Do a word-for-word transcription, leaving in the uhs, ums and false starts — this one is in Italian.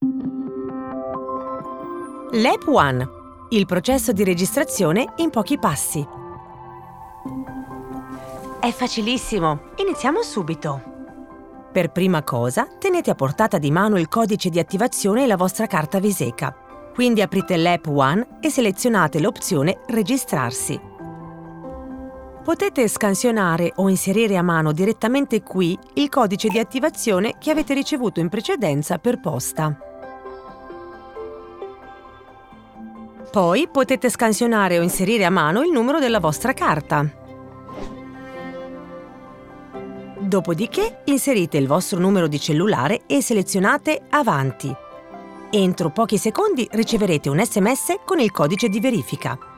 Lap uno. Il processo di registrazione in pochi passi. È facilissimo. Iniziamo subito. Per prima cosa, tenete a portata di mano il codice di attivazione e la vostra carta Viseca. Quindi aprite l'App uno e selezionate l'opzione Registrarsi. Potete scansionare o inserire a mano direttamente qui il codice di attivazione che avete ricevuto in precedenza per posta. Poi potete scansionare o inserire a mano il numero della vostra carta. Dopodiché inserite il vostro numero di cellulare e selezionate Avanti. Entro pochi secondi riceverete un esse emme esse con il codice di verifica.